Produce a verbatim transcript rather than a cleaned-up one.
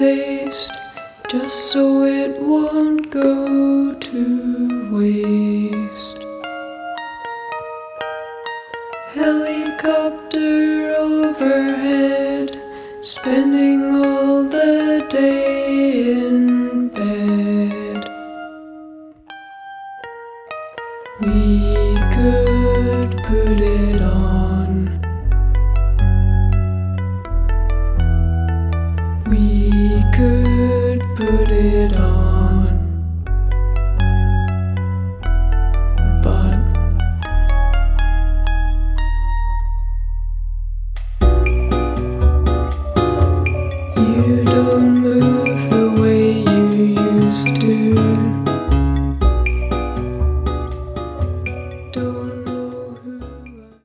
taste, just so it won't go to waste. Helicopter overhead, spending all the day in bed. We could put it on. We could put it on.